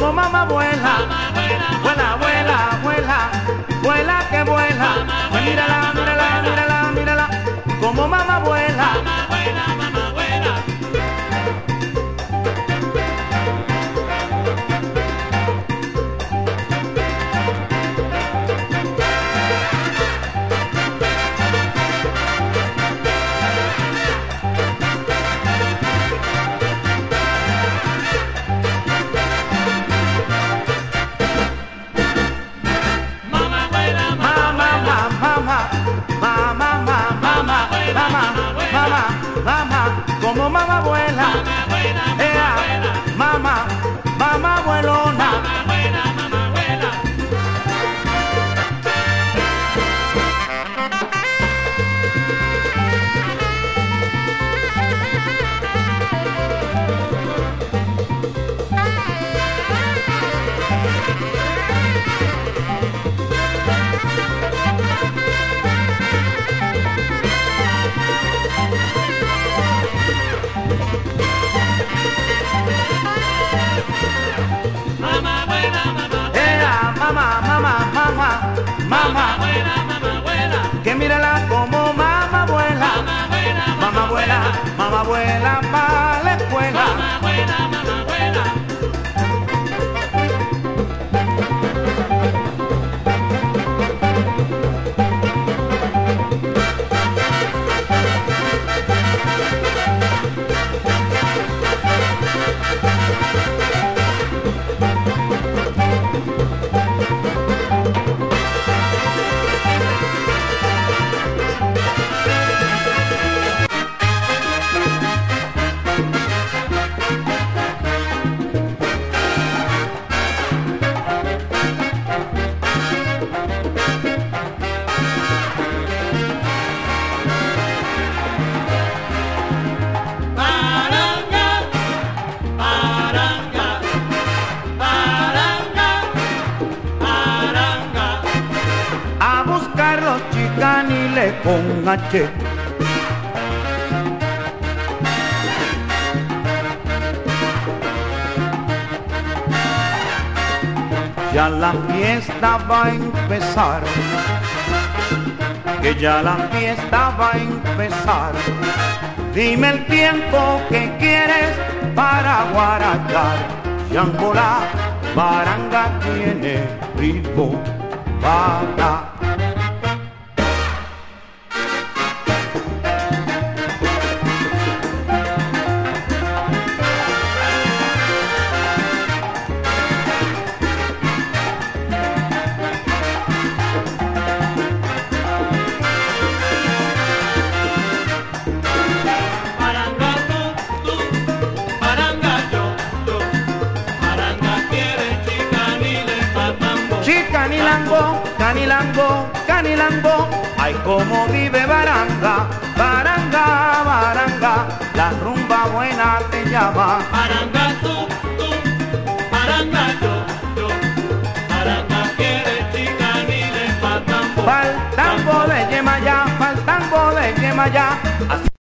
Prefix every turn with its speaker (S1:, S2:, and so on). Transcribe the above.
S1: como mamá vuela, vuela, vuela, vuela, vuela que vuela. Pues mírala, mírala, mírala, mírala, como mamá vuela. Mamá, como mamá vuela, mamá, mamá vuelona. Mamá, mamá, mamá, mamá, que mírala como mamá vuela, mamá vuela, mamá vuela para la escuela. Los chicaniles con H. Ya la fiesta va a empezar, que ya la fiesta va a empezar. Dime el tiempo que quieres para guarachar. Yangola, baranga tiene ritmo para. Canilango, canilango, canilango, ay como vive baranga, baranga, baranga, la rumba buena te llama.
S2: Baranga tú, baranga yo, baranga quiere chicaniles pa' tambo.
S1: Pa'l tambo de Yemayá, pa'l tambo de Yemayá.